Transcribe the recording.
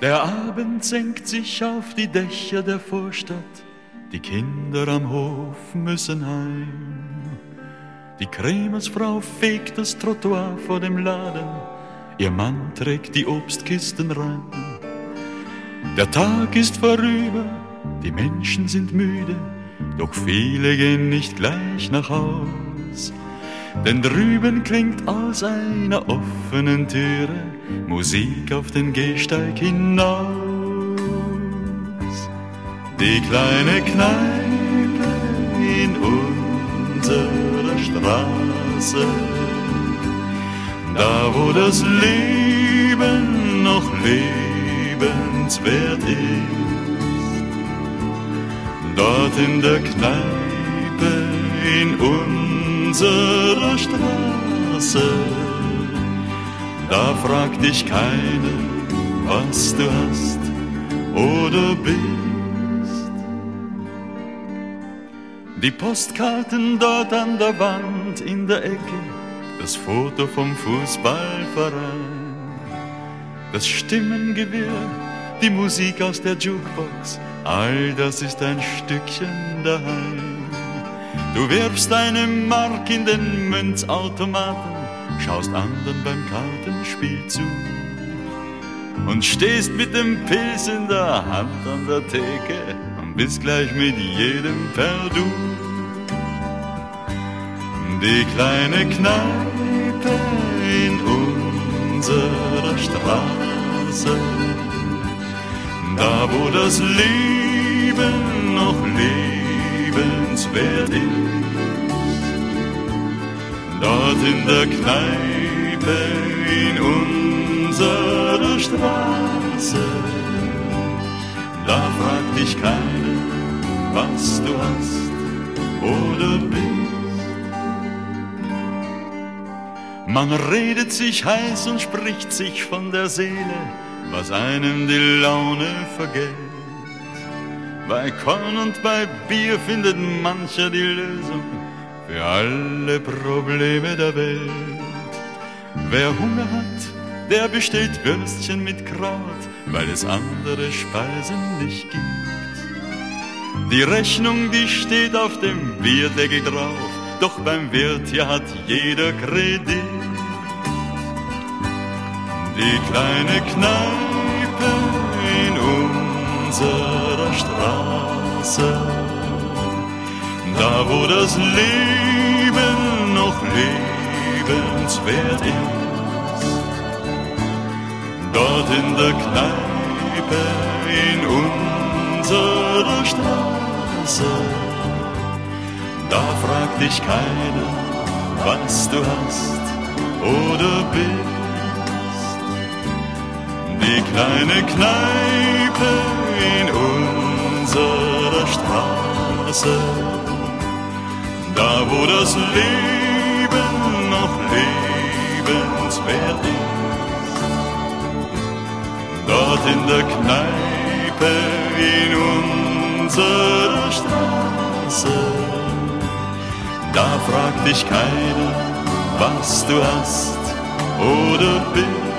Der Abend senkt sich auf die Dächer der Vorstadt, die Kinder am Hof müssen heim. Die Krämersfrau fegt das Trottoir vor dem Laden, ihr Mann trägt die Obstkisten rein. Der Tag ist vorüber, die Menschen sind müde, doch viele gehen nicht gleich nach Haus. Denn drüben klingt aus einer offenen Türe Musik auf den Gehsteig hinaus. Die kleine Kneipe in unserer Straße, da wo das Leben noch lebenswert ist, dort in der Kneipe in unserer Straße, da fragt dich keiner, was du hast oder bist. Die Postkarten dort an der Wand in der Ecke, das Foto vom Fußballverein, das Stimmengewirr, die Musik aus der Jukebox, all das ist ein Stückchen daheim. Du wirfst eine Mark in den Münzautomaten, schaust anderen beim Kartenspiel zu und stehst mit dem Pilz in der Hand an der Theke und bist gleich mit jedem per Du. Die kleine Kneipe in unserer Straße, da wo das Leben noch lebenswert ist, dort in der Kneipe in unserer Straße, da fragt dich keiner, was du hast oder bist. Man redet sich heiß und spricht sich von der Seele, was einem die Laune vergeht. Bei Korn und bei Bier findet mancher die Lösung für alle Probleme der Welt. Wer Hunger hat, der bestellt Würstchen mit Kraut, weil es andere Speisen nicht gibt. Die Rechnung, die steht auf dem Bierdeckel drauf, doch beim Wirt hier hat jeder Kredit. Die kleine Kneipe in unserer Straße, da wo das Leben noch lebenswert ist, dort in der Kneipe in unserer Straße, da fragt dich keiner, was du hast oder bist. Die kleine Kneipe in unserer Straße, da wo das Leben noch lebenswert ist, dort in der Kneipe in unserer Straße, da fragt dich keiner, was du hast oder bist.